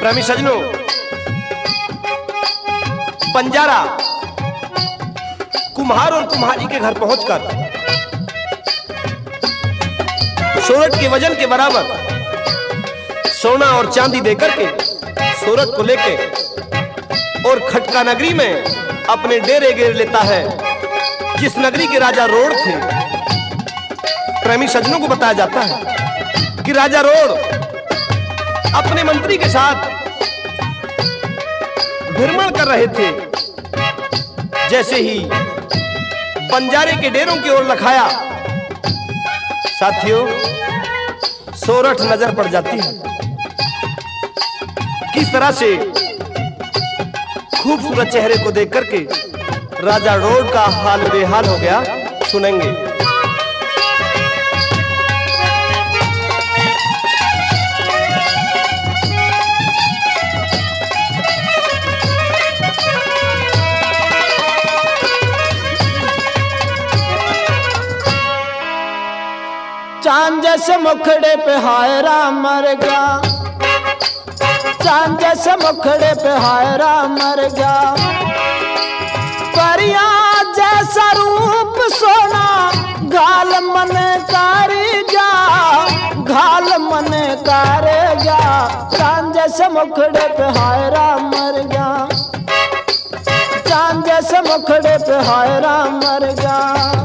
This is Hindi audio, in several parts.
प्रेमी सजनों, बंजारा कुम्हार और कुम्हारी के घर पहुंचकर सोरठ के वजन के बराबर सोना और चांदी देकर के सोरठ को लेके और खटका नगरी में अपने डेरे घेर लेता है, जिस नगरी के राजा रोड थे। प्रेमी सज्जनों को बताया जाता है कि राजा रोड अपने मंत्री के साथ भ्रमण कर रहे थे। जैसे ही बंजारे के डेरों की ओर लखाया, साथियों, सोरठ नजर पड़ जाती है। किस तरह से खूबसूरत चेहरे को देख करके राजा रोड का हाल बेहाल हो गया, सुनेंगे। चांद जैसे मुखड़े पे हायरा मर गया, चांद जैसे मुखड़े पे हायरा मर गया। परिया जैसा रूप सोना घाल मन कारी जा, घाल मन कारे जा। चांद जैसे मुखड़े पे हायरा मर गया, चांद जैसे मुखड़े पे हायरा मर गया।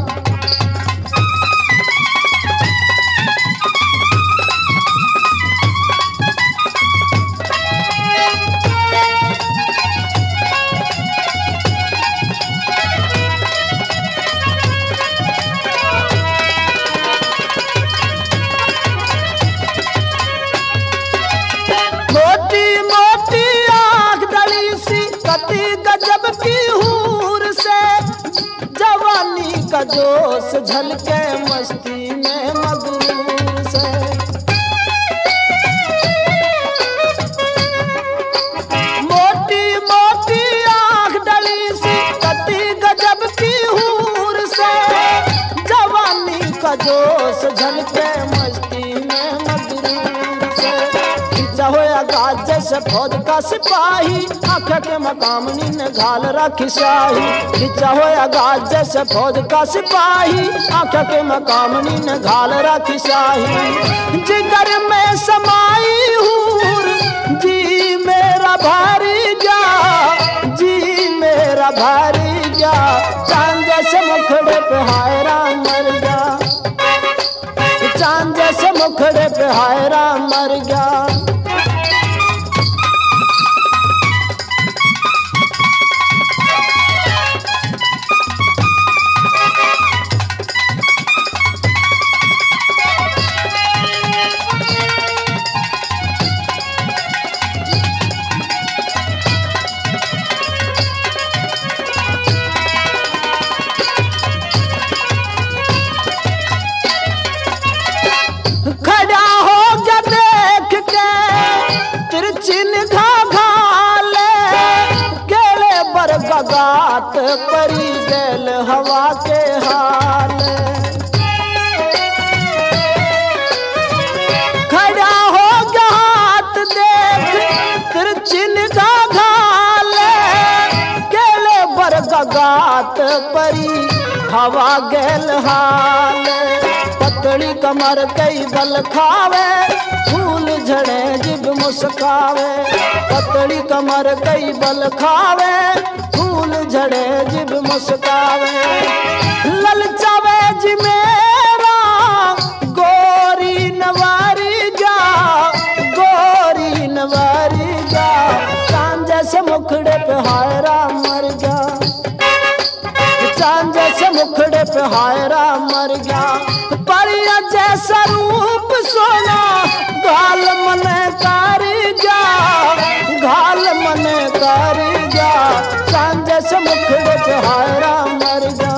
गजब की हूर से जवानी का जोश झलके मस्ती में मगरूर से। मोटी मोटी आंख डली सी कटी गजब की हूर से जवानी का जोश झलके मस्ती में मगरूर से। खिंचा होया गाज जैसे फौज का सिपाही, आँख के मकामनी ने घाल रखी शाही। खिंचा होया गाज जैसे फौज का सिपाही, आँख के मकामनी ने घाल रखी शाही। जिगर में समाई हूर जी मेरा भारी जा, जी मेरा भारी जा। चांद जैसे मुखड़े पे हायरा मर गया, चांद जैसे मुखड़े पे हायरा मर गया। गात परी गैल हवा के हाल, खड़ा हो गया हाथ देख तिरछिन का घाल। केले बरग गात परी हवा गैल हाल। पतली कमर कई बल खावे, फूल झड़े जिब मुस्कावे। पतली कमर कई बल खावे, फूल झड़े जिब मुस्कावे। ललचावे जी मेरा गोरी नवारी जा, गोरी नवारी जा। चांद जैसे मुखड़े पे हायरा मर गया, चांद जैसे मुखड़े पे हायरा मर गया। परिया जैसा रूप सोना घाल मन कारी जा, घाल मन कारी जा। चांद जैसे मुखड़े पे हायरा मर गया।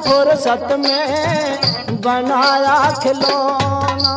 फुर्सत में बनाया खिलौना।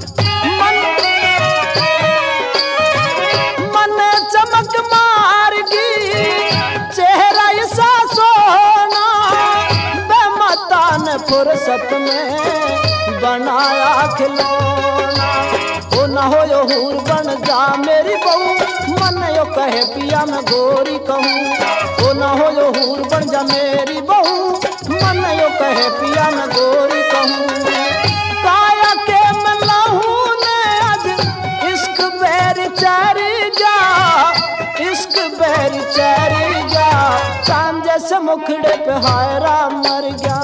मन चमक मारगी चेहरा ऐसा सोना, बेमता ने फुर्सत में बनाया खिलौना। ओ न हो यो हूर बन जा मेरी बहू, मन यो कहे पिया मैं गोरी कहूँ। ओ न हो यो हूर बन जा मेरी बहू, मन यो कहे पिया मैं गोरी कहूँ। काया के मैं लहू ने आज इश्क बेर चरी जा, इश्क बेर चरी जा। चांद जैसे मुखड़े पे हायरा मर गया,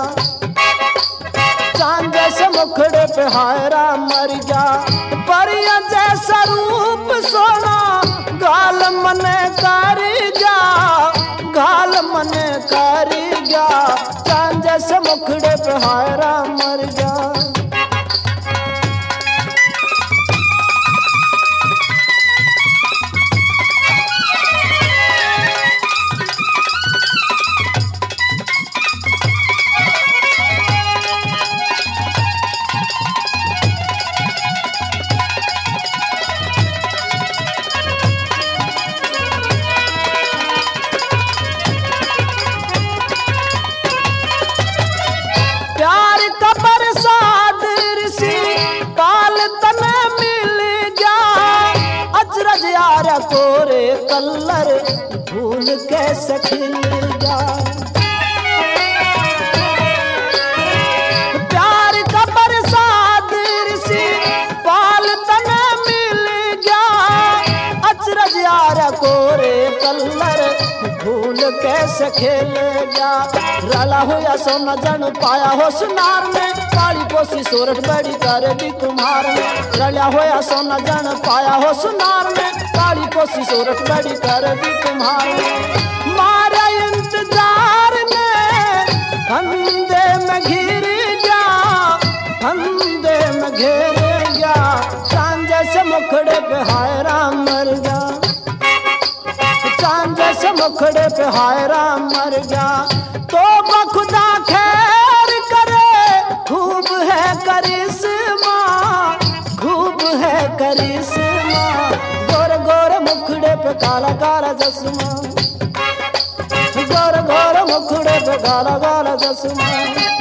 चांद जैसे मुखड़े पे हायरा मर गया। परिया जैसा रूप सोना गाल मने करी जा, गाल मने करी जा। चांद जैसे मुखड़े पे हायरा मर गया। कोरे कलर भूल कैसे खिल जा, प्यार का बरसात ऋषि पाल तन मिल गया। अचरज यार कोरे कलर भूल कैसे खेल जा। रला होया सोना जन पाया हो सुनार में, काली पोसी सूरत बड़ी कर दी कुम्हार में। रला होया सोना जन पाया हो सुनार में, काली पोसी सूरत बड़ी कर दी कुम्हार में। मारा इंतजार ने फंदे में घिर जा, फंदे में घेर जा। चांद जैसे मुखड़े पे हायरा मर जा, चांद जैसे मुखड़े पे हायरा मर जा। तो बखुदा खैर करे, खूब है करिश्मा, खूब है करिश्मा। गोर गोर मुखड़े पे काला काला चश्मा, गोर गोर मुखड़े पे काला काला चश्मा।